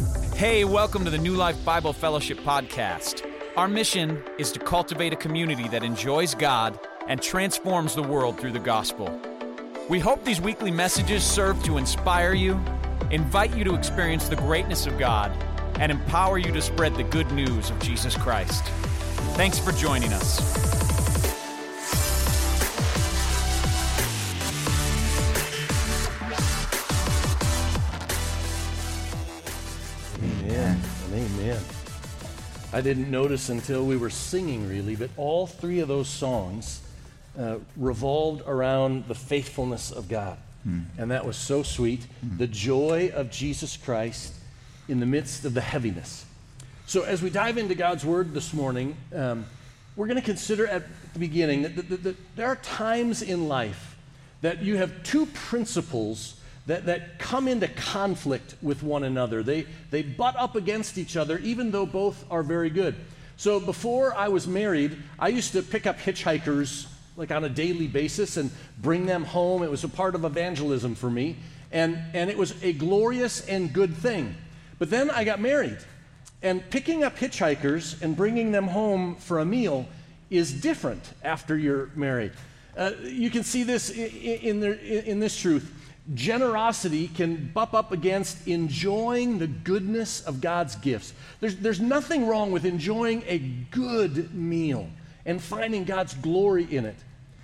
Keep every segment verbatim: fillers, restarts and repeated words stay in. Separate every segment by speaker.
Speaker 1: Hey, welcome to the New Life Bible Fellowship podcast. Our mission is to cultivate a community that enjoys God and transforms the world through the gospel. We hope these weekly messages serve to inspire you, invite you to experience the greatness of God, and empower you to spread the good news of Jesus Christ. Thanks for joining us.
Speaker 2: Amen and amen. I didn't notice until we were singing, really, but all three of those songs uh, revolved around the faithfulness of God. Hmm. And that was so sweet. Hmm. The joy of Jesus Christ in the midst of the heaviness. So as we dive into God's Word this morning, um, we're going to consider at the beginning that, that, that, that there are times in life that you have two principles That, that come into conflict with one another. They, they butt up against each other, even though both are very good. So before I was married, I used to pick up hitchhikers like on a daily basis and bring them home. It was a part of evangelism for me, and, and it was a glorious and good thing. But then I got married, and picking up hitchhikers and bringing them home for a meal is different after you're married. Uh, you can see this in, in, the, in this truth. Generosity can bump up against enjoying the goodness of God's gifts. There's, there's nothing wrong with enjoying a good meal and finding God's glory in it.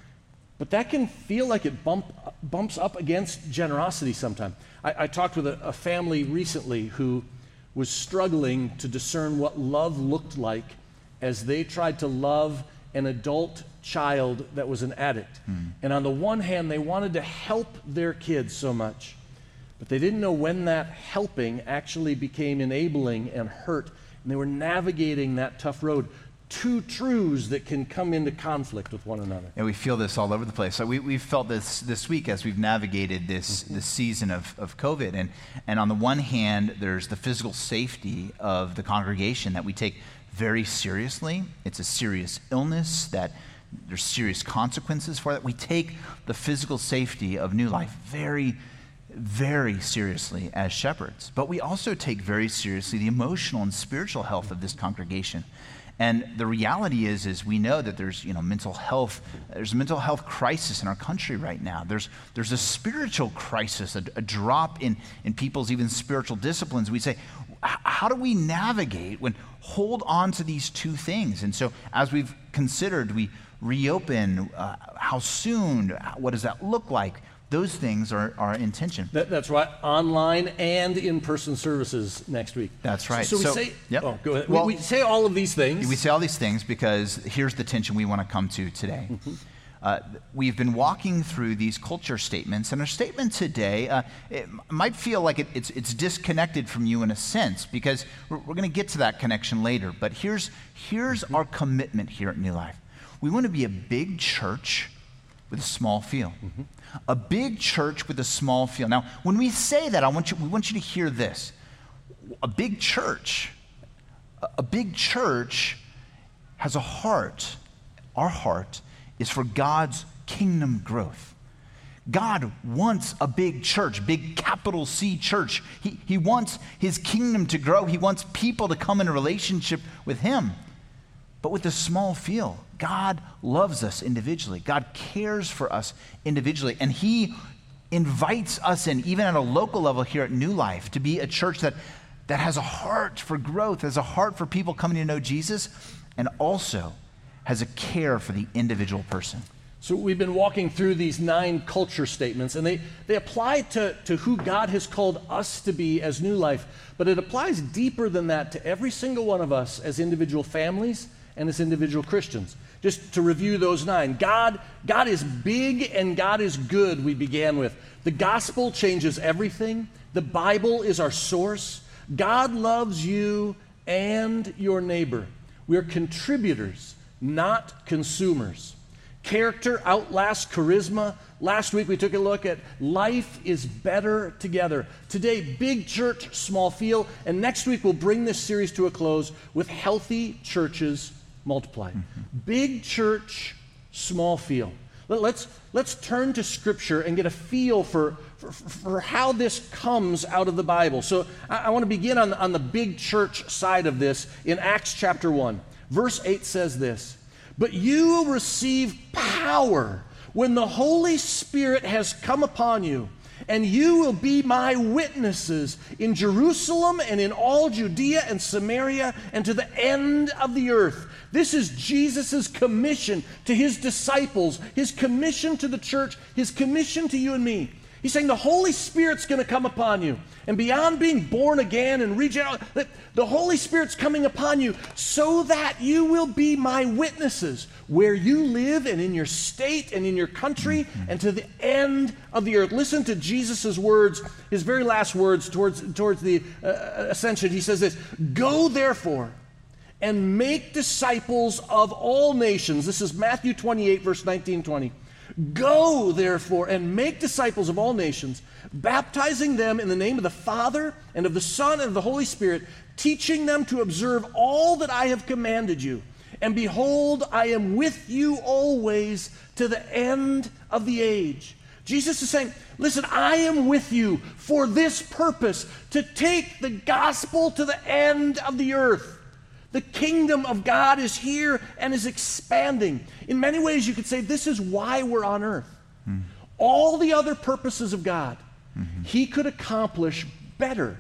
Speaker 2: But that can feel like it bump, bumps up against generosity sometimes. I, I talked with a, a family recently who was struggling to discern what love looked like as they tried to love an adult child that was an addict. Hmm. And on the one hand, they wanted to help their kids so much, but they didn't know when that helping actually became enabling and hurt, and they were navigating that tough road. Two truths that can come into conflict with one another.
Speaker 3: And we feel this all over the place. So we, we've felt this this week as we've navigated this, mm-hmm. this season of, of COVID. And, and on the one hand, there's the physical safety of the congregation that we take very seriously. It's a serious illness that there's serious consequences for that. We take the physical safety of New Life very, very seriously as shepherds. But we also take very seriously the emotional and spiritual health of this congregation. And the reality is, is we know that there's, you know, mental health, there's a mental health crisis in our country right now. There's there's a spiritual crisis, a, a drop in, in people's even spiritual disciplines. We say, how do we navigate when hold on to these two things? And so as we've considered, we reopen, uh, how soon, what does that look like? Those things are, are in tension.
Speaker 2: That, that's right. Online and in-person services next week.
Speaker 3: That's right.
Speaker 2: So, so we
Speaker 3: so,
Speaker 2: say,
Speaker 3: yep.
Speaker 2: oh, go ahead.
Speaker 3: Well,
Speaker 2: we, we say all of these things.
Speaker 3: We say all these things because here's the tension we want to come to today. Mm-hmm. Uh, we've been walking through these culture statements, and our statement today, uh, it might feel like it, it's, it's disconnected from you in a sense, because we're, we're going to get to that connection later. But here's, here's mm-hmm. our commitment here at New Life. We want to be a big church with a small feel. Mm-hmm. A big church with a small feel. Now, when we say that, I want you, we want you to hear this. A big church, a big church has a heart. Our heart is for God's kingdom growth. God wants a big church, big capital C church. He, he wants his kingdom to grow. He wants people to come in a relationship with him. But with a small feel, God loves us individually. God cares for us individually. And he invites us in, even at a local level here at New Life, to be a church that, that has a heart for growth, has a heart for people coming to know Jesus, and also has a care for the individual person.
Speaker 2: So we've been walking through these nine culture statements, and they, they apply to, to who God has called us to be as New Life, but it applies deeper than that to every single one of us as individual families and as individual Christians. Just to review those nine. God, God is big and God is good, we began with. The gospel changes everything. The Bible is our source. God loves you and your neighbor. We're contributors, not consumers. Character outlasts charisma. Last week we took a look at life is better together. Today, big church, small feel. And next week we'll bring this series to a close with healthy churches multiplied. Mm-hmm. Big church, small feel. Let's, let's turn to Scripture and get a feel for, for, for how this comes out of the Bible. So I, I want to begin on, on the big church side of this in Acts chapter one. Verse eight says this, "But you will receive power when the Holy Spirit has come upon you, and you will be my witnesses in Jerusalem and in all Judea and Samaria and to the end of the earth." This is Jesus' commission to his disciples, his commission to the church, his commission to you and me. He's saying the Holy Spirit's going to come upon you. And beyond being born again and regenerate, the Holy Spirit's coming upon you so that you will be my witnesses where you live and in your state and in your country and to the end of the earth. Listen to Jesus' words, his very last words towards, towards the uh, ascension. He says this, "Go therefore and make disciples of all nations." This is Matthew twenty-eight, verse nineteen and twenty. "Go, therefore, and make disciples of all nations, baptizing them in the name of the Father and of the Son and of the Holy Spirit, teaching them to observe all that I have commanded you. And behold, I am with you always to the end of the age." Jesus is saying, listen, I am with you for this purpose, to take the gospel to the end of the earth. The kingdom of God is here and is expanding. In many ways, you could say this is why we're on earth. Mm. All the other purposes of God, mm-hmm. he could accomplish better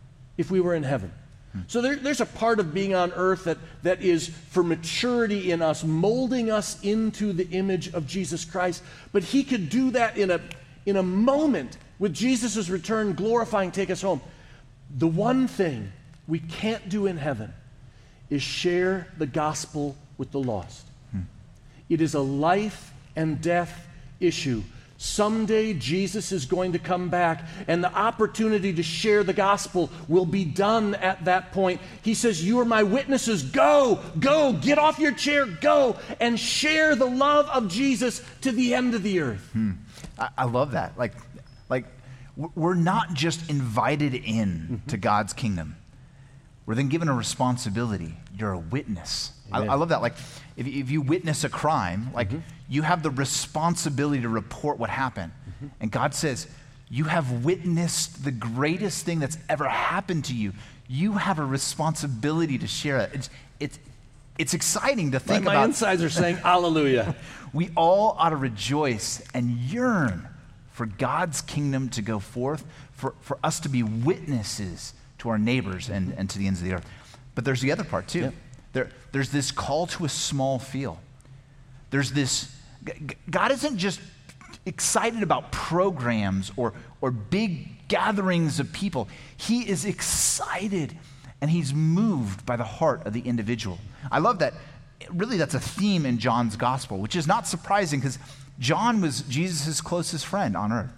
Speaker 2: if we were in heaven. Mm. So there, there's a part of being on earth that, that is for maturity in us, molding us into the image of Jesus Christ. But he could do that in a, in a moment with Jesus' return, glorifying, take us home. The one thing we can't do in heaven is share the gospel with the lost. Hmm. It is a life and death issue. Someday Jesus is going to come back, and the opportunity to share the gospel will be done at that point. He says, "You are my witnesses. Go, go, get off your chair, go, and share the love of Jesus to the end of the earth."
Speaker 3: Hmm. I, I love that. Like, like we're not just invited in mm-hmm. to God's kingdom. We're then given a responsibility. You're a witness. I, I love that. Like, if, if you witness a crime, like mm-hmm. you have the responsibility to report what happened. Mm-hmm. And God says, you have witnessed the greatest thing that's ever happened to you. You have a responsibility to share it. It's, it's, it's exciting to think
Speaker 2: my,
Speaker 3: about.
Speaker 2: My insides are saying, hallelujah.
Speaker 3: We all ought to rejoice and yearn for God's kingdom to go forth, for, for us to be witnesses to our neighbors and, and to the ends of the earth. But there's the other part too. Yep. There, there's this call to a small field. There's this, God isn't just excited about programs or, or big gatherings of people. He is excited and he's moved by the heart of the individual. I love that. Really, that's a theme in John's gospel, which is not surprising because John was Jesus' closest friend on earth.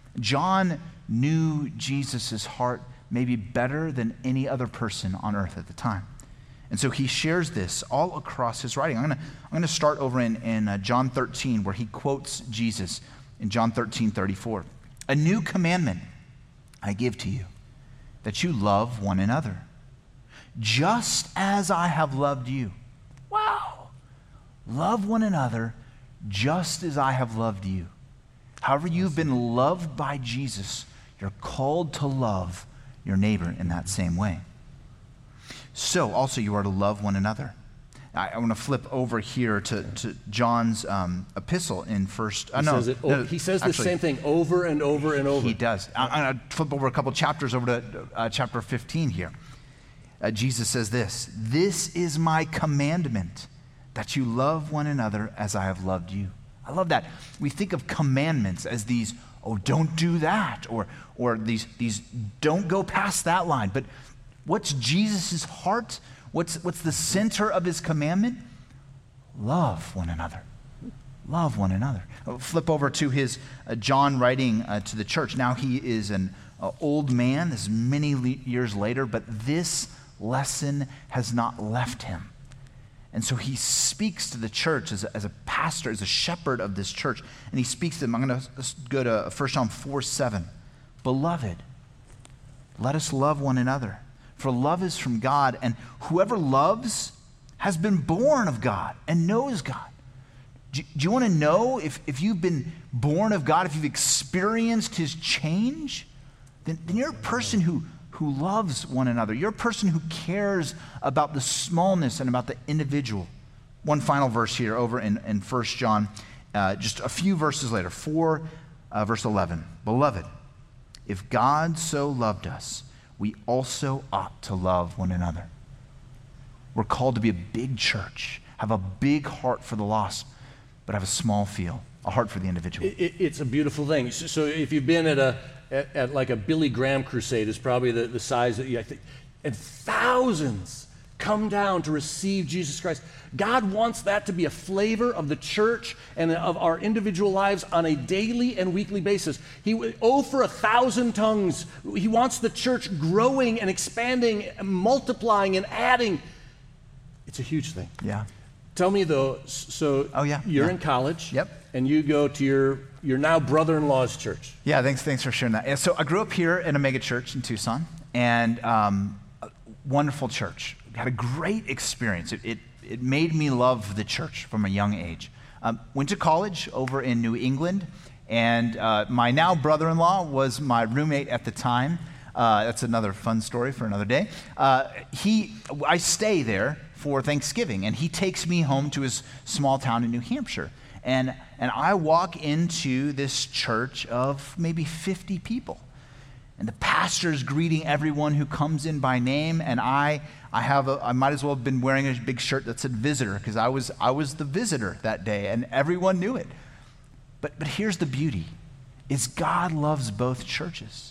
Speaker 3: John knew Jesus' heart maybe better than any other person on earth at the time. And so he shares this all across his writing. I'm going to I'm going to start over in, in uh, John thirteen, where he quotes Jesus in John thirteen thirty-four. "A new commandment I give to you, that you love one another, just as I have loved you." Wow. Love one another just as I have loved you. However you've been loved by Jesus, you're called to love your neighbor in that same way. So also you are to love one another. I, I want to flip over here to, to John's um, epistle in first. Uh,
Speaker 2: he,
Speaker 3: no,
Speaker 2: says it,
Speaker 3: no,
Speaker 2: he says
Speaker 3: actually,
Speaker 2: the same thing over and over and over.
Speaker 3: He does. I, I'm going to flip over a couple chapters over to uh, chapter fifteen here. Uh, Jesus says this, "This is my commandment, that you love one another as I have loved you." I love that. We think of commandments as these, oh, don't do that, or or these these don't go past that line. But what's Jesus' heart? What's what's the center of his commandment? Love one another. Love one another. I'll flip over to his uh, John writing uh, to the church. Now he is an uh, old man. This is many le- years later, but this lesson has not left him. And so he speaks to the church as a, as a pastor, as a shepherd of this church. And he speaks to them. I'm going to go to First John four seven. "Beloved, let us love one another, for love is from God, and whoever loves has been born of God and knows God. Do, do you want to know if, if you've been born of God, if you've experienced his change? Then, then you're a person who, who loves one another. You're a person who cares about the smallness and about the individual. One final verse here over in, in First John, uh, just a few verses later, four, uh, verse eleven. Beloved, if God so loved us, we also ought to love one another. We're called to be a big church, have a big heart for the lost, but have a small feel, a heart for the individual.
Speaker 2: It, it, it's a beautiful thing. So, so if you've been at a at, at like a Billy Graham crusade, it's probably the, the size that you, I think, and thousands come down to receive Jesus Christ. God wants that to be a flavor of the church and of our individual lives on a daily and weekly basis. He, oh, for a thousand tongues. He wants the church growing and expanding, and multiplying and adding. It's a huge thing.
Speaker 3: Yeah.
Speaker 2: Tell me though, so
Speaker 3: oh, yeah,
Speaker 2: you're
Speaker 3: yeah.
Speaker 2: in college.
Speaker 3: Yep.
Speaker 2: And you go to your, your now brother-in-law's church.
Speaker 3: Yeah, thanks, thanks for sharing that. Yeah, so I grew up here in a mega church in Tucson, and um, a wonderful church. Had a great experience. It, it, it made me love the church from a young age. Um, went to college over in New England, and uh, my now brother-in-law was my roommate at the time. Uh, that's another fun story for another day. Uh, he, I stay there for Thanksgiving, and he takes me home to his small town in New Hampshire. And, and I walk into this church of maybe fifty people. And the pastor's greeting everyone who comes in by name, and I I have a, I might as well have been wearing a big shirt that said visitor, because I was I was the visitor that day, and everyone knew it. But but here's the beauty, is God loves both churches.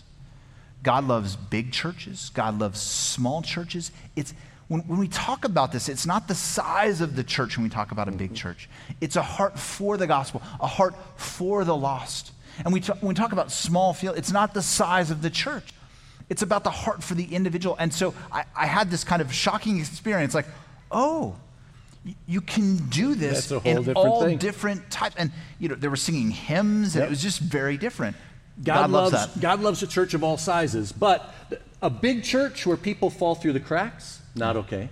Speaker 3: God loves big churches, God loves small churches. It's when, when we talk about this, it's not the size of the church when we talk about a big church. It's a heart for the gospel, a heart for the lost. And we talk, when we talk about small field, it's not the size of the church. It's about the heart for the individual. And so I, I had this kind of shocking experience, like, oh, you can do this
Speaker 2: That's a whole
Speaker 3: in
Speaker 2: different
Speaker 3: all
Speaker 2: thing.
Speaker 3: different types. And you know, they were singing hymns, and
Speaker 2: Yep.
Speaker 3: it was just very different.
Speaker 2: God,
Speaker 3: God loves,
Speaker 2: loves
Speaker 3: that.
Speaker 2: God loves a church of all sizes, but a big church where people fall through the cracks, not okay.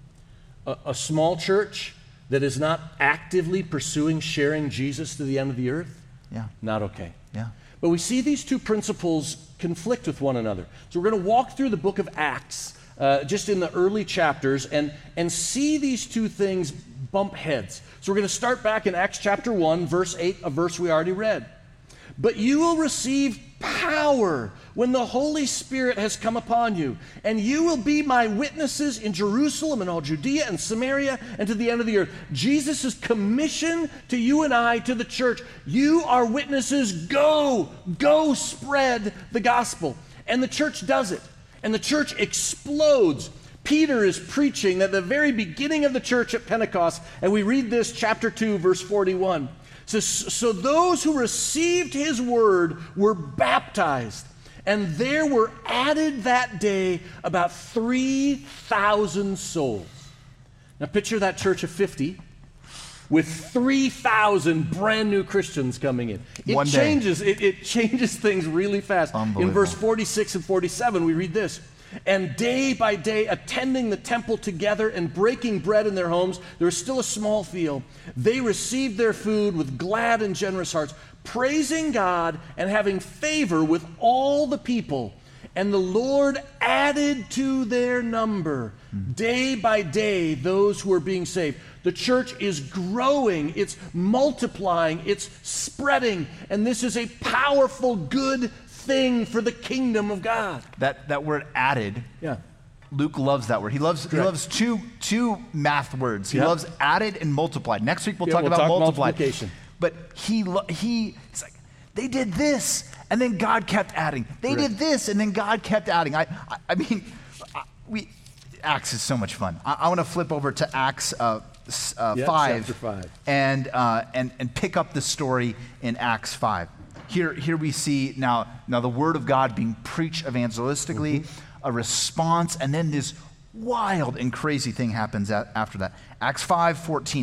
Speaker 2: A, a small church that is not actively pursuing sharing Jesus to the end of the earth,
Speaker 3: Yeah,
Speaker 2: not okay.
Speaker 3: yeah.
Speaker 2: But we see these two principles conflict with one another. So we're going to walk through the book of Acts, uh, just in the early chapters, and, and see these two things bump heads. So we're going to start back in Acts chapter one, verse eight, a verse we already read. But you will receive power when the Holy Spirit has come upon you, and you will be my witnesses in Jerusalem and all Judea and Samaria and to the end of the earth. Jesus' commission to you and I, to the church. You are witnesses. Go, go spread the gospel. And the church does it. And the church explodes. Peter is preaching at the very beginning of the church at Pentecost, and we read this, chapter two, verse forty-one. So, so those who received his word were baptized, and there were added that day about three thousand souls. Now picture that church of fifty with three thousand brand new Christians coming in. It
Speaker 3: One day.
Speaker 2: changes, it, it changes things really fast. In
Speaker 3: Unbelievable.
Speaker 2: verse forty-six and forty-seven, we read this. And day by day, attending the temple together and breaking bread in their homes, there was still a small field. They received their food with glad and generous hearts, praising God and having favor with all the people. And the Lord added to their number, day by day, those who are being saved. The church is growing, it's multiplying, it's spreading, and this is a powerful, good thing for the kingdom of God.
Speaker 3: That that word added,
Speaker 2: Yeah.
Speaker 3: Luke loves that word. He loves he
Speaker 2: Correct.
Speaker 3: loves two two math words. He
Speaker 2: Yep.
Speaker 3: loves added and multiplied. Next week we'll
Speaker 2: Yeah,
Speaker 3: talk
Speaker 2: we'll
Speaker 3: about
Speaker 2: talk
Speaker 3: multiplied.
Speaker 2: multiplication.
Speaker 3: But he lo- he he's like, they did this, and then God kept adding. They
Speaker 2: Correct.
Speaker 3: did this, and then God kept adding. I I, I mean, I, we Acts is so much fun. I, I want to flip over to Acts uh, s- uh,
Speaker 2: Yep,
Speaker 3: five,
Speaker 2: chapter five.
Speaker 3: and uh, and and pick up the story in Acts five. Here, here we see now, now the word of God being preached evangelistically, mm-hmm. a response, and then this wild and crazy thing happens at, after that. Acts five fourteen.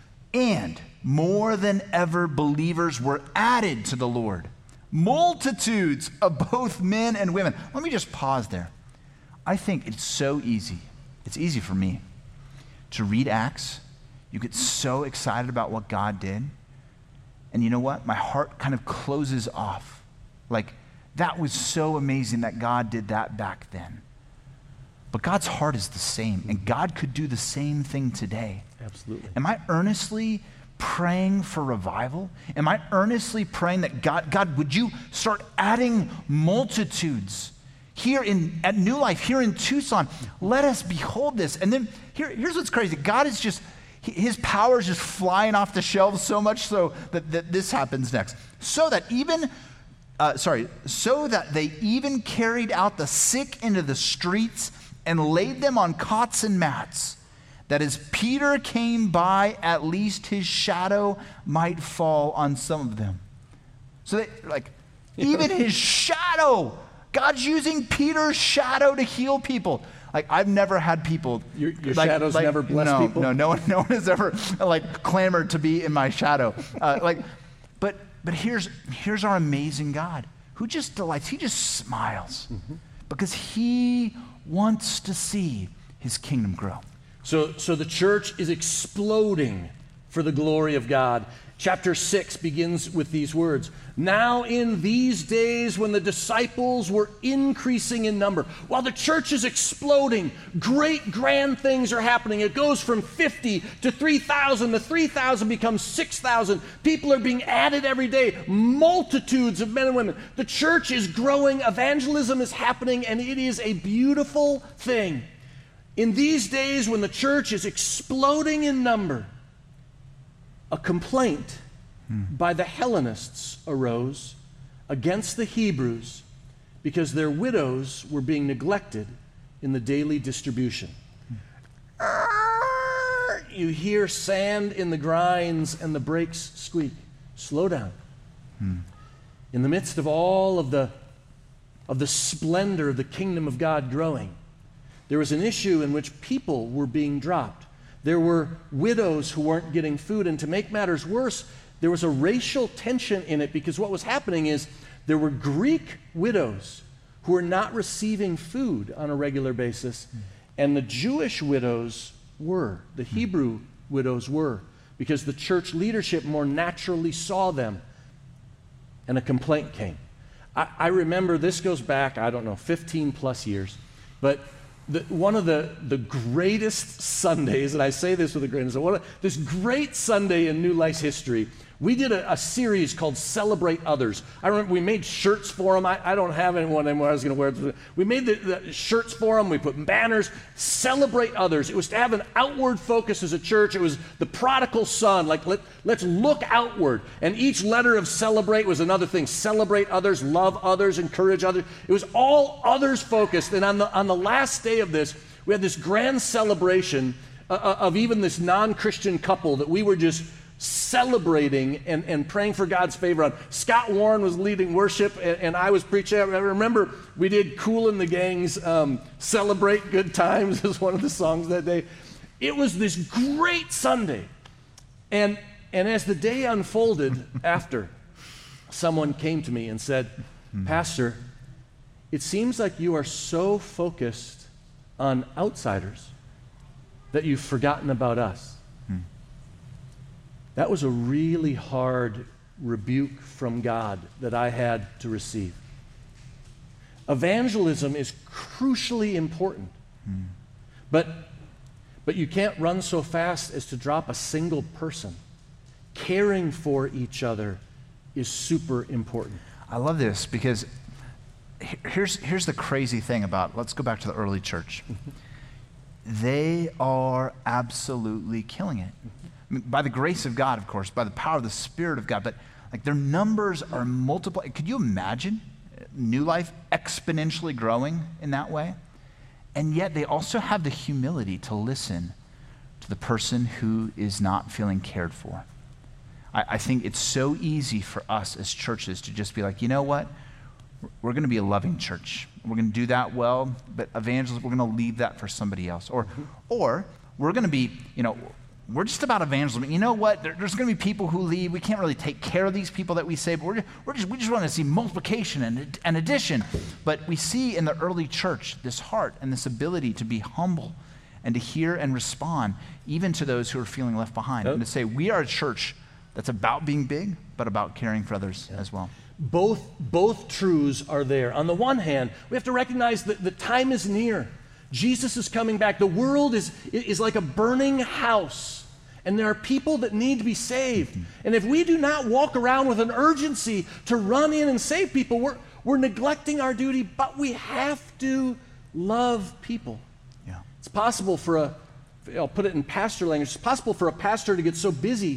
Speaker 3: And more than ever, believers were added to the Lord. Multitudes of both men and women. Let me just pause there. I think it's so easy. It's easy for me to read Acts, you get so excited about what God did. And you know what? My heart kind of closes off. Like, that was so amazing that God did that back then. But God's heart is the same, and God could do the same thing today.
Speaker 2: Absolutely.
Speaker 3: Am I earnestly praying for revival? Am I earnestly praying that God, God, would you start adding multitudes here in at New Life, here in Tucson? Let us behold this. And then here, here's what's crazy. God is just, his power is just flying off the shelves so much so that, that this happens next. So that even, uh, sorry, so that they even carried out the sick into the streets and laid them on cots and mats, that as Peter came by, at least his shadow might fall on some of them. So they, like, even his shadow, God's using Peter's shadow to heal people. Like, I've never had people.
Speaker 2: Your, your
Speaker 3: like,
Speaker 2: shadows
Speaker 3: like,
Speaker 2: never bless
Speaker 3: no,
Speaker 2: people?
Speaker 3: No, no one, no one has ever like clamored to be in my shadow. Uh, like, but but here's here's our amazing God who just delights. He just smiles mm-hmm. because he wants to see his kingdom grow.
Speaker 2: So, so the church is exploding for the glory of God. Chapter six begins with these words. Now in these days when the disciples were increasing in number, while the church is exploding, great grand things are happening. It goes from fifty to three thousand. The three thousand becomes six thousand. People are being added every day. Multitudes of men and women. The church is growing. Evangelism is happening, and it is a beautiful thing. In these days when the church is exploding in number, a complaint hmm. by the Hellenists arose against the Hebrews because their widows were being neglected in the daily distribution. Hmm. You hear sand in the grinds and the brakes squeak. Slow down. Hmm. In the midst of all of the, of the splendor of the kingdom of God growing, there was an issue in which people were being dropped. There were widows who weren't getting food, and to make matters worse, there was a racial tension in it because what was happening is there were Greek widows who were not receiving food on a regular basis, and the Jewish widows were, the Hebrew widows were, because the church leadership more naturally saw them, and a complaint came. I, I remember, this goes back, I don't know, fifteen plus years, but The, one of the, the greatest Sundays, and I say this with a grain of salt, one of, this great Sunday in New Life's history, we did a, a series called Celebrate Others. I remember we made shirts for them. I, I don't have anyone anymore I was going to wear it. We made the, the shirts for them. We put banners. Celebrate Others. It was to have an outward focus as a church. It was the prodigal son. Like, let, let's look outward. And each letter of celebrate was another thing. Celebrate others, love others, encourage others. It was all others focused. And on the, on the last day of this, we had this grand celebration uh, of even this non-Christian couple that we were just celebrating and, and praying for God's favor on. Scott Warren was leading worship, and, and I was preaching. I remember we did Kool and the Gang's um, Celebrate Good Times as one of the songs that day. It was this great Sunday. And, and as the day unfolded after, someone came to me and said, Pastor, it seems like you are so focused on outsiders that you've forgotten about us. That was a really hard rebuke from God that I had to receive. Evangelism is crucially important, mm. but, but you can't run so fast as to drop a single person. Caring for each other is super important.
Speaker 3: I love this because here's, here's the crazy thing about, let's go back to the early church. They are absolutely killing it. I mean, by the grace of God, of course, by the power of the Spirit of God, but like their numbers are multiplied. Could you imagine New Life exponentially growing in that way? And yet they also have the humility to listen to the person who is not feeling cared for. I, I think it's so easy for us as churches to just be like, you know what? We're going to be a loving church. We're going to do that well, but evangelism, we're going to leave that for somebody else. Or, or we're going to be, you know, we're just about evangelism. You know what? There, there's going to be people who leave. We can't really take care of these people that we save. But we're, we're just, we just want to see multiplication and, and addition. But we see in the early church this heart and this ability to be humble and to hear and respond even to those who are feeling left behind.
Speaker 2: Yep.
Speaker 3: And to say, we are a church that's about being big, but about caring for others
Speaker 2: yeah.
Speaker 3: as well.
Speaker 2: Both, both truths are there. On the one hand, we have to recognize that the time is near. Jesus is coming back. The world is, is like a burning house, and there are people that need to be saved. Mm-hmm. And if we do not walk around with an urgency to run in and save people, we're, we're neglecting our duty, but we have to love people.
Speaker 3: Yeah.
Speaker 2: It's possible for a, I'll put it in pastor language, it's possible for a pastor to get so busy,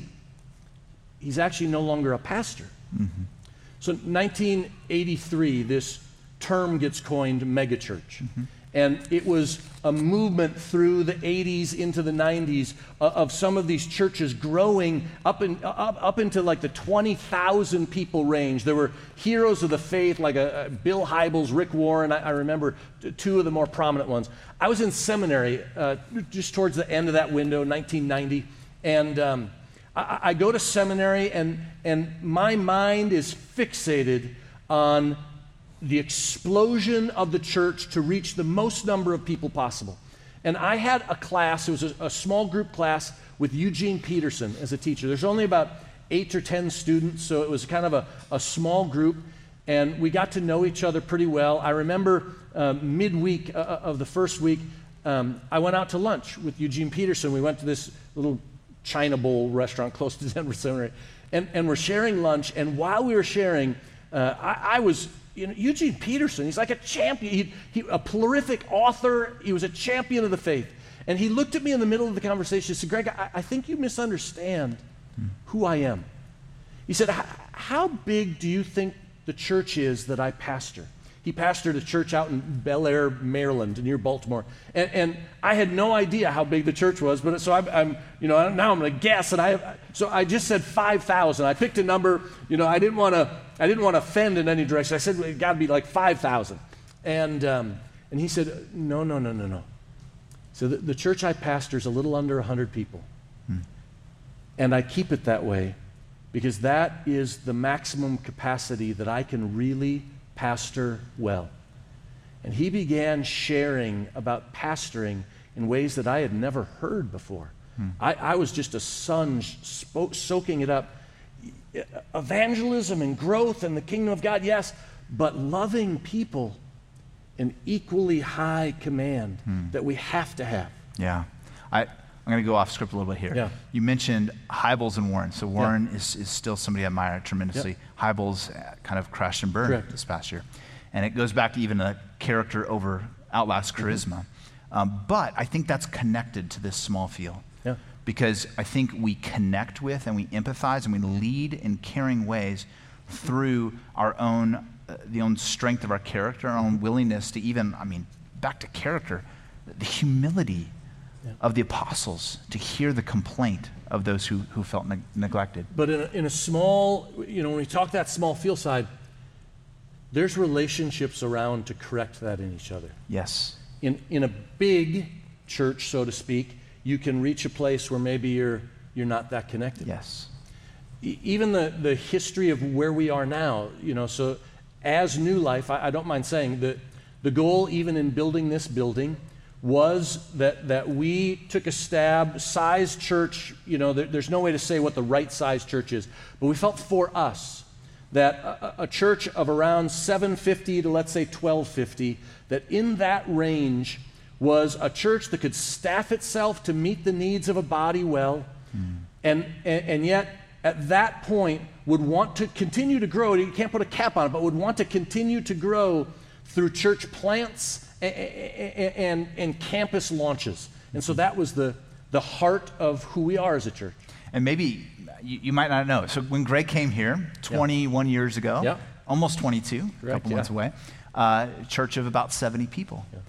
Speaker 2: he's actually no longer a pastor.
Speaker 3: Mm-hmm.
Speaker 2: So nineteen eighty-three, this term gets coined megachurch. Mm-hmm. And it was a movement through the eighties into the nineties uh, of some of these churches growing up, in, up, up into like the twenty thousand people range. There were heroes of the faith like a, a Bill Hybels, Rick Warren. I, I remember t- two of the more prominent ones. I was in seminary uh, just towards the end of that window, nineteen ninety, and um, I, I go to seminary, and, and my mind is fixated on the explosion of the church to reach the most number of people possible. And I had a class, it was a, a small group class with Eugene Peterson as a teacher. There's only about eight or ten students, so it was kind of a, a small group, and we got to know each other pretty well. I remember uh, midweek uh, of the first week, um, I went out to lunch with Eugene Peterson. We went to this little China Bowl restaurant close to Denver Seminary, and, and we're sharing lunch, and while we were sharing, uh, I, I was, you know, Eugene Peterson, he's like a champion, he, he, a prolific author, he was a champion of the faith, and he looked at me in the middle of the conversation and said, Greg, I, I think you misunderstand hmm. who I am. He said, how big do you think the church is that I pastor? He pastored a church out in Bel Air, Maryland, near Baltimore. And, and I had no idea how big the church was, but so I'm, I'm you know, now I'm going to guess. And I, so I just said five thousand. I picked a number. You know, I didn't want to, I didn't want to offend in any direction. I said it got to be like five thousand. And um, and he said, no, no, no, no, no. So the, the church I pastor is a little under a hundred people, hmm. and I keep it that way because that is the maximum capacity that I can really pastor well. And he began sharing about pastoring in ways that I had never heard before. Hmm. I, I was just a sponge spo- soaking it up. Evangelism and growth and the kingdom of God, yes, but loving people, an equally high command hmm. that we have to have.
Speaker 3: Yeah. I, I'm going to go off script a little bit here.
Speaker 2: Yeah.
Speaker 3: You mentioned Hybels and Warren. So Warren
Speaker 2: yeah.
Speaker 3: is, is still somebody I admire tremendously.
Speaker 2: Yeah.
Speaker 3: Hybels crashed and crashed and burned
Speaker 2: Correct.
Speaker 3: this past year. And it goes back to even a character over outlasts charisma. Mm-hmm. Um, but I think that's connected to this small field.
Speaker 2: Yeah.
Speaker 3: Because I think we connect with and we empathize and we lead in caring ways through our own, uh, the own strength of our character, our own willingness to even, I mean, back to character, the humility yeah. of the apostles to hear the complaint of those who, who felt ne- neglected.
Speaker 2: But in a, in a small, you know, when we talk that small field side, there's relationships around to correct that in each other.
Speaker 3: Yes.
Speaker 2: In in a big church, so to speak, you can reach a place where maybe you're you're not that connected.
Speaker 3: Yes.
Speaker 2: E- even the, the history of where we are now, you know, so as New Life, I, I don't mind saying that the goal even in building this building was that that we took a stab, size church, you know, there, there's no way to say what the right size church is, but we felt for us that a, a church of around seven fifty to let's say twelve fifty, that in that range was a church that could staff itself to meet the needs of a body well, mm. and, and and yet at that point would want to continue to grow. You can't put a cap on it, but would want to continue to grow through church plants and, and, and campus launches. And so that was the, the heart of who we are as a church.
Speaker 3: And maybe you, you might not know. So when Greg came here twenty-one yeah. years ago,
Speaker 2: yeah.
Speaker 3: almost twenty-two,
Speaker 2: Correct,
Speaker 3: a couple
Speaker 2: yeah.
Speaker 3: months away, uh, church of about seventy people.
Speaker 2: Yeah.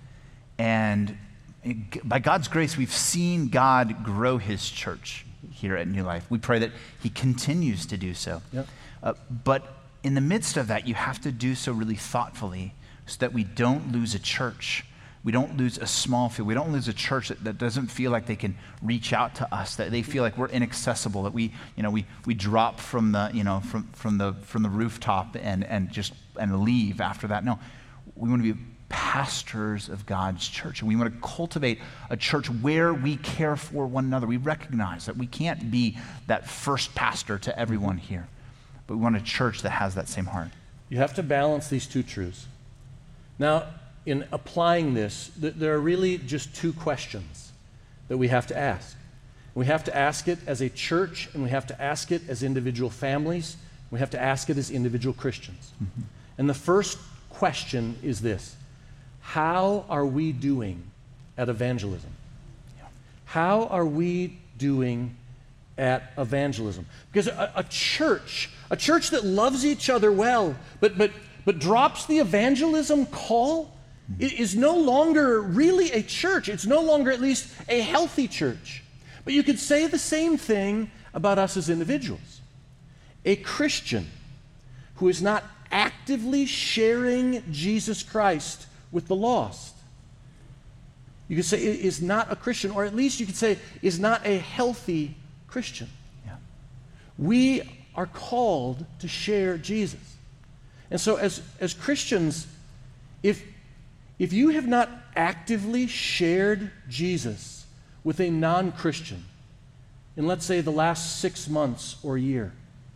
Speaker 3: And it, by God's grace, we've seen God grow his church here at New Life. We pray that he continues to do so.
Speaker 2: Yeah.
Speaker 3: Uh, but in the midst of that, you have to do so really thoughtfully so that we don't lose a church. We don't lose a small field. We don't lose a church that, that doesn't feel like they can reach out to us, that they feel like we're inaccessible, that we, you know, we, we drop from the, you know, from, from the from the rooftop and, and just and leave after that. No, we want to be pastors of God's church. And we want to cultivate a church where we care for one another. We recognize that we can't be that first pastor to everyone here, but we want a church that has that same heart.
Speaker 2: You have to balance these two truths. Now, in applying this, th- there are really just two questions that we have to ask. We have to ask it as a church, and we have to ask it as individual families. We have to ask it as individual Christians. Mm-hmm. And the first question is this: how are we doing at evangelism? Yeah. How are we doing at evangelism? Because a, a church, a church that loves each other well, but but but drops the evangelism call, mm-hmm. is no longer really a church. It's no longer at least a healthy church. But you could say the same thing about us as individuals. A Christian who is not actively sharing Jesus Christ with the lost, you could say is not a Christian, or at least you could say is not a healthy Christian. Yeah. We are called to share Jesus. And so as, as Christians, if, if you have not actively shared Jesus with a non-Christian in, let's say, the last six months or a year,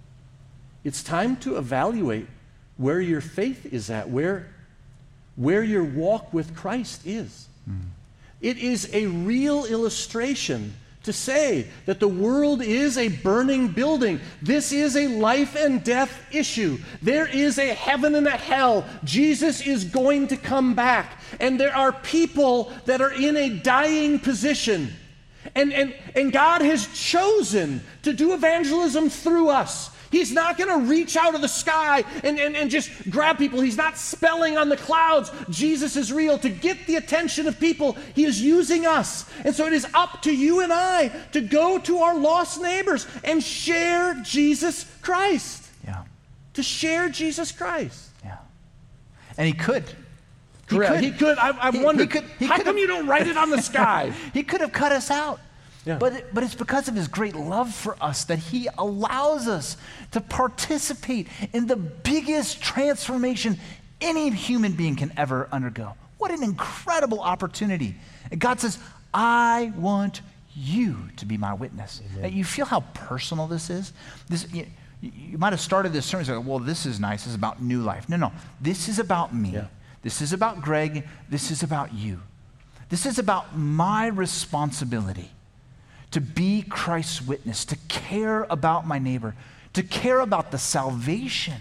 Speaker 2: it's time to evaluate where your faith is at, where, where your walk with Christ is. Mm. It is a real illustration to say that the world is a burning building. This is a life and death issue. There is a heaven and a hell. Jesus is going to come back. And there are people that are in a dying position. And, and, and God has chosen to do evangelism through us. He's not going to reach out of the sky and, and, and just grab people. He's not spelling on the clouds, Jesus is real. To get the attention of people, he is using us. And so it is up to you and I to go to our lost neighbors and share Jesus Christ.
Speaker 3: Yeah.
Speaker 2: To share Jesus Christ.
Speaker 3: Yeah. And he could.
Speaker 2: He Correct. could. He could. I, I
Speaker 3: he,
Speaker 2: wonder,
Speaker 3: he could, he
Speaker 2: how
Speaker 3: could
Speaker 2: come
Speaker 3: have,
Speaker 2: you don't write it on the sky?
Speaker 3: He could have cut us out.
Speaker 2: Yeah.
Speaker 3: But, but it's because of his great love for us that he allows us to participate in the biggest transformation any human being can ever undergo. What an incredible opportunity. And God says, I want you to be my witness. Now, you feel how personal this is? This, you, you might have started this sermon saying, well, this is nice. This is about New Life. No, no. This is about me. Yeah. This is about Greg. This is about you. This is about my responsibility to be Christ's witness, to care about my neighbor, to care about the salvation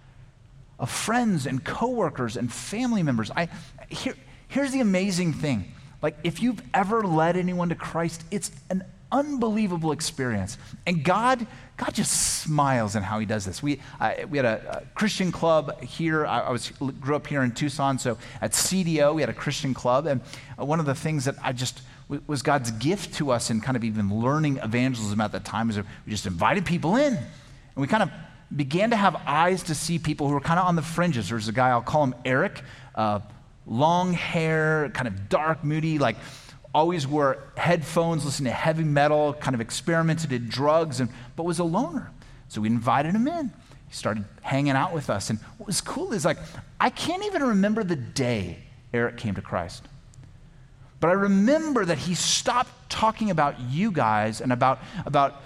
Speaker 3: of friends and coworkers and family members. I, here, here's the amazing thing. Like, if you've ever led anyone to Christ, it's an unbelievable experience. And God, God just smiles in how he does this. We, uh, we had a, a Christian club here. I, I was grew up here in Tucson, so at C D O, we had a Christian club. And uh, one of the things that I just was God's gift to us in kind of even learning evangelism at that time is we just invited people in. And we kind of began to have eyes to see people who were kind of on the fringes. There's a guy, I'll call him Eric, uh, long hair, kind of dark, moody, like always wore headphones, listened to heavy metal, kind of experimented in drugs, and but was a loner. So we invited him in. He started hanging out with us. And what was cool is like, I can't even remember the day Eric came to Christ. But I remember that he stopped talking about you guys and about, about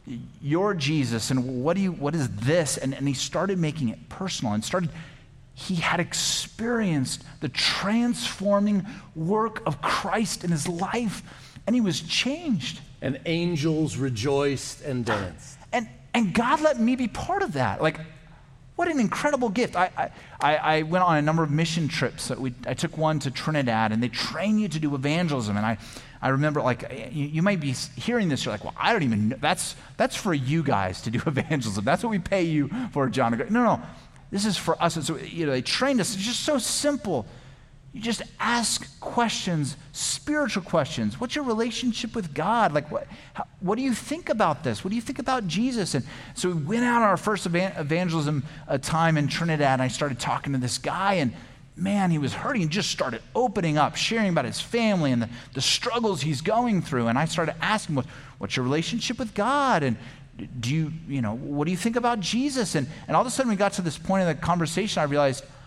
Speaker 3: your Jesus and what do you, what is this? And, and he started making it personal and started, he had experienced the transforming work of Christ in his life, and he was changed.
Speaker 2: And angels rejoiced and danced.
Speaker 3: And, and God let me be part of that. Like, what an incredible gift. I, I, I went on a number of mission trips. We, I took one to Trinidad, and they train you to do evangelism. And I, I remember, like, you, you might be hearing this. You're like, well, I don't even know. That's, that's for you guys to do evangelism. That's what we pay you for, John. No, no. This is for us. And so, you know, they trained us. It's just so simple. You just ask questions, spiritual questions. What's your relationship with God? Like, what, how, what do you think about this? What do you think about Jesus? And so we went out on our first evan- evangelism uh, time in Trinidad, and I started talking to this guy, and man, he was hurting and just started opening up, sharing about his family and the, the struggles he's going through. And I started asking, what, what's your relationship with God? And do you, you know, what do you think about Jesus? And, and all of a sudden we got to this point in the conversation, I realized,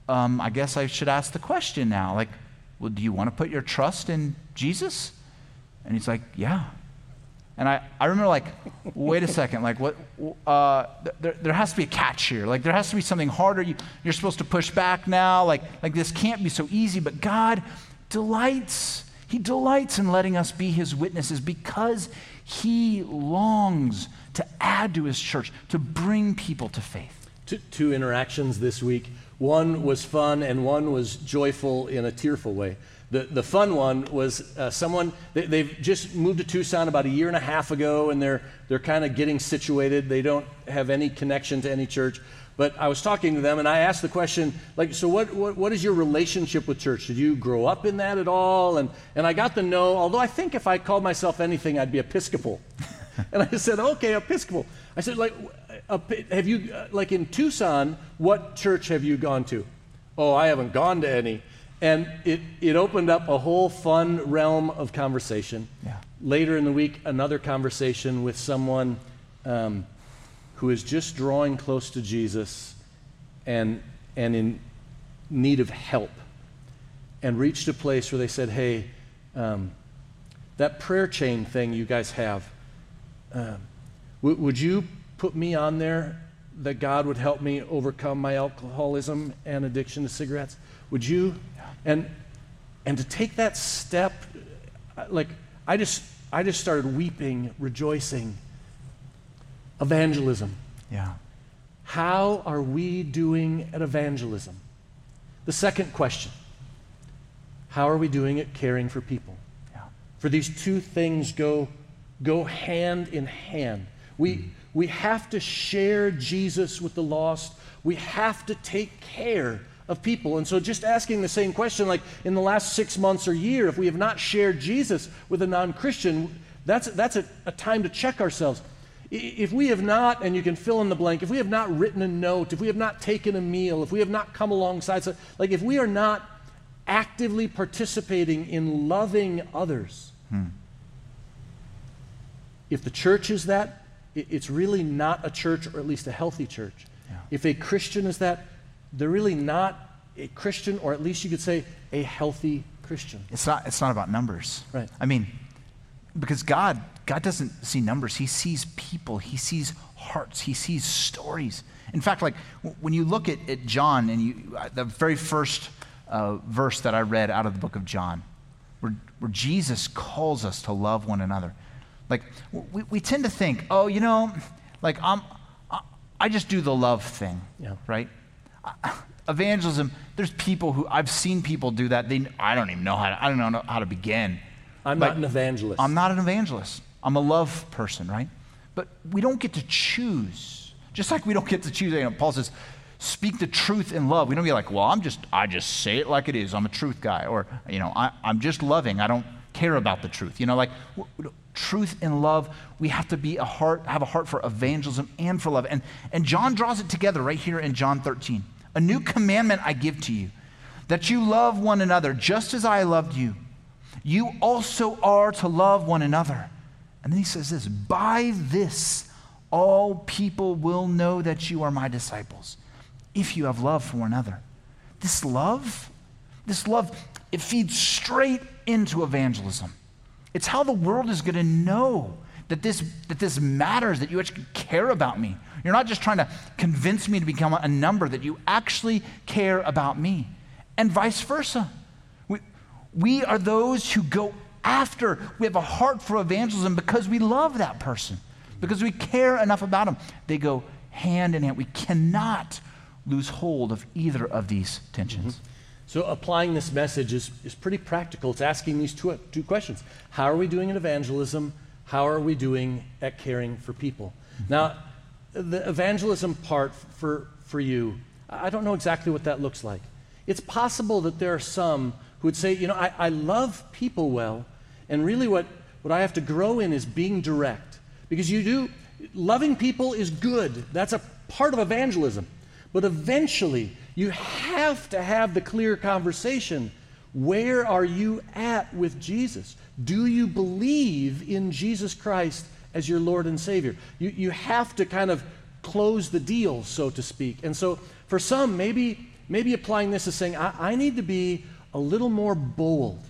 Speaker 3: um, I guess I should ask the question now. Like, well, do you want to put your trust in Jesus? And he's like, yeah. And I, I remember like, wait a second, like what, uh, there, there has to be a catch here. Like there has to be something harder. You, you're supposed to push back now. Like, like this can't be so easy, but God delights. He delights in letting us be his witnesses because he longs to add to his church, to bring people to faith.
Speaker 2: Two, two interactions this week. One was fun and one was joyful in a tearful way. The the fun one was uh, someone, they, they've just moved to Tucson about a year and a half ago, and they're they're kind of getting situated. They don't have any connection to any church. But I was talking to them, and I asked the question, like, so what, what, what is your relationship with church? Did you grow up in that at all? And, and I got to know, although I think if I called myself anything, I'd be Episcopal. And I said, okay, Episcopal. I said, like, have you, like in Tucson, what church have you gone to? Oh, I haven't gone to any. And it, it opened up a whole fun realm of conversation.
Speaker 3: Yeah.
Speaker 2: Later in the week, another conversation with someone um, who is just drawing close to Jesus and, and in need of help, and reached a place where they said, hey, um, that prayer chain thing you guys have, um, w- would you put me on there that God would help me overcome my alcoholism and addiction to cigarettes? Would you? And and to take that step, like I just I just started weeping, rejoicing. Evangelism.
Speaker 3: Yeah.
Speaker 2: How are we doing at evangelism? The second question, how are we doing at caring for people?
Speaker 3: Yeah.
Speaker 2: For these two things go go hand in hand. We mm. we have to share Jesus with the lost. We have to take care of people. And so just asking the same question, like in the last six months or year, if we have not shared Jesus with a non-Christian, that's, that's a, a time to check ourselves. If we have not, and you can fill in the blank, if we have not written a note, if we have not taken a meal, if we have not come alongside, so, like if we are not actively participating in loving others, hmm. if the church is that, it's really not a church, or at least a healthy church. Yeah. If a Christian is that, they're really not a Christian, or at least you could say a healthy Christian.
Speaker 3: It's not, it's not about numbers.
Speaker 2: Right.
Speaker 3: I mean, because God, God doesn't see numbers. He sees people. He sees hearts. He sees stories. In fact, like w- when you look at, at John, and you, uh, the very first uh, verse that I read out of the book of John, where, where Jesus calls us to love one another. Like we, we tend to think, oh, you know, like I'm, I, I just do the love thing,
Speaker 2: yeah.
Speaker 3: right? Evangelism, there's people who, I've seen people do that. They, I don't even know how to, I don't know how to begin.
Speaker 2: I'm
Speaker 3: like,
Speaker 2: not an evangelist.
Speaker 3: I'm not an evangelist. I'm a love person, right? But we don't get to choose. Just like we don't get to choose, you know, Paul says, speak the truth in love. We don't be like, well, I'm just, I just say it like it is. I'm a truth guy. Or, you know, I, I'm just loving. I don't care about the truth. You know, like w- w- truth and love, we have to be a heart, have a heart for evangelism and for love. And, and John draws it together right here in John thirteen. A new commandment I give to you, that you love one another just as I loved you. You also are to love one another. And then he says this, by this all people will know that you are my disciples, if you have love for one another. This love, this love, it feeds straight into evangelism. It's how the world is going to know that this, that this matters, that you actually care about me. You're not just trying to convince me to become a number, that you actually care about me. And vice versa. We, we are those who go after, we have a heart for evangelism because we love that person, because we care enough about them. They go hand in hand. We cannot lose hold of either of these tensions.
Speaker 2: Mm-hmm. So applying this message is, is pretty practical. It's asking these two, two questions. How are we doing in evangelism? How are we doing at caring for people? Mm-hmm. Now, the evangelism part for, for you, I don't know exactly what that looks like. It's possible that there are some who would say, you know, I, I love people well, and really what, what I have to grow in is being direct. Because you do, loving people is good. That's a part of evangelism. But eventually, you have to have the clear conversation. Where are you at with Jesus? Do you believe in Jesus Christ as your Lord and Savior? You, you have to kind of close the deal, so to speak. And so for some, maybe maybe applying this as saying, I, I need to be a little more bold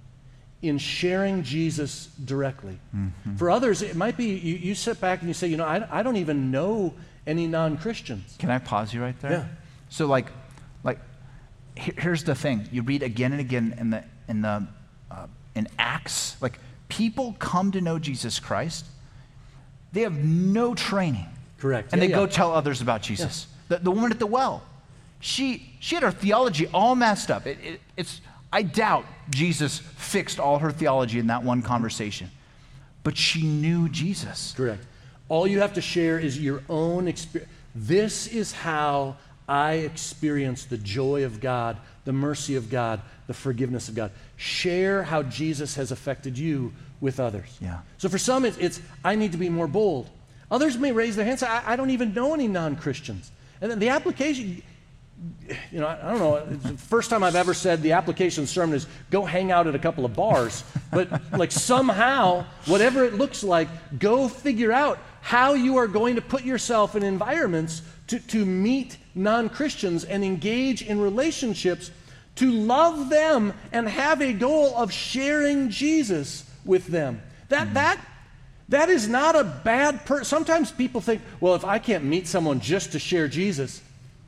Speaker 2: in sharing Jesus directly. Mm-hmm. For others, it might be you, you sit back and you say, you know, I, I don't even know any non-Christians.
Speaker 3: Can I pause you right there?
Speaker 2: Yeah.
Speaker 3: So like, like, here's the thing. You read again and again in the in the uh, in Acts, like people come to know Jesus Christ. They have no training.
Speaker 2: Correct.
Speaker 3: And
Speaker 2: yeah,
Speaker 3: they
Speaker 2: yeah.
Speaker 3: go tell others about Jesus. Yeah. The, the woman at the well, she she had her theology all messed up. It, it, it's I doubt Jesus fixed all her theology in that one conversation, but she knew Jesus.
Speaker 2: Correct. All you have to share is your own experience. This is how I experience the joy of God, the mercy of God, the forgiveness of God. Share how Jesus has affected you with others.
Speaker 3: Yeah.
Speaker 2: So for some, it's, it's I need to be more bold. Others may raise their hands and say, I, I don't even know any non-Christians. And then the application, you know, I, I don't know, it's the first time I've ever said the application sermon is go hang out at a couple of bars. But like somehow, whatever it looks like, go figure out how you are going to put yourself in environments to, to meet non-Christians and engage in relationships to love them and have a goal of sharing Jesus with them. That, mm. that, that is not a bad person. Sometimes people think, well, if I can't meet someone just to share Jesus,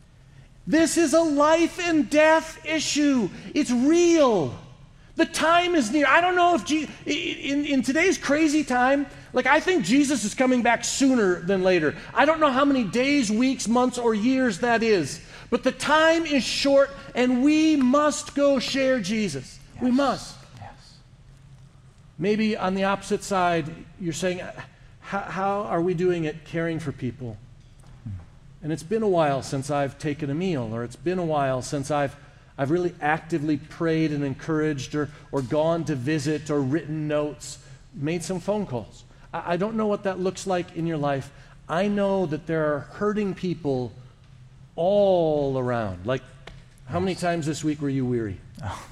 Speaker 2: this is a life and death issue. It's real. The time is near. I don't know if, Je- in, in today's crazy time, like I think Jesus is coming back sooner than later. I don't know how many days, weeks, months, or years that is. But the time is short and we must go share Jesus. Yes. We must.
Speaker 3: Yes.
Speaker 2: Maybe on the opposite side, you're saying, how, how are we doing at caring for people? And it's been a while since I've taken a meal, or it's been a while since I've I've really actively prayed and encouraged or, or gone to visit or written notes, made some phone calls. I, I don't know what that looks like in your life. I know that there are hurting people all around. Like, how many times this week were you weary?
Speaker 3: Oh.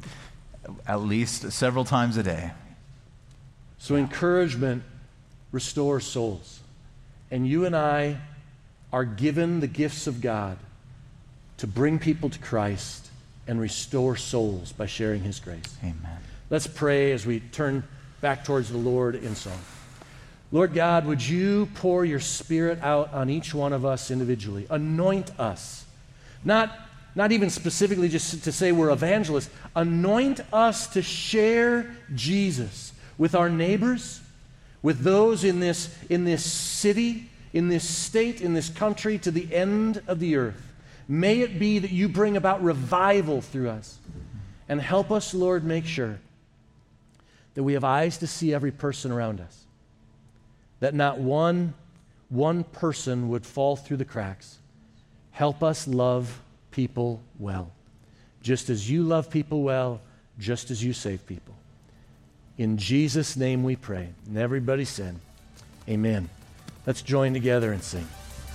Speaker 3: At least several times a day.
Speaker 2: So encouragement restores souls. And you and I are given the gifts of God to bring people to Christ and restore souls by sharing His grace.
Speaker 3: Amen.
Speaker 2: Let's pray as we turn back towards the Lord in song. Lord God, would you pour your Spirit out on each one of us individually? Anoint us. Not, not even specifically just to say we're evangelists. Anoint us to share Jesus with our neighbors, with those in this, in this city, in this state, in this country, to the end of the earth. May it be that you bring about revival through us. And help us, Lord, make sure that we have eyes to see every person around us. That not one, one person would fall through the cracks. Help us love people well. Just as you love people well, just as you save people. In Jesus' name we pray. And everybody said, amen. Let's join together and sing.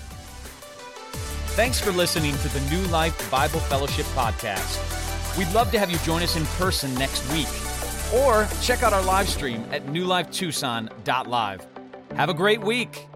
Speaker 1: Thanks for listening to the New Life Bible Fellowship podcast. We'd love to have you join us in person next week, or check out our live stream at new life tucson dot live. Have a great week.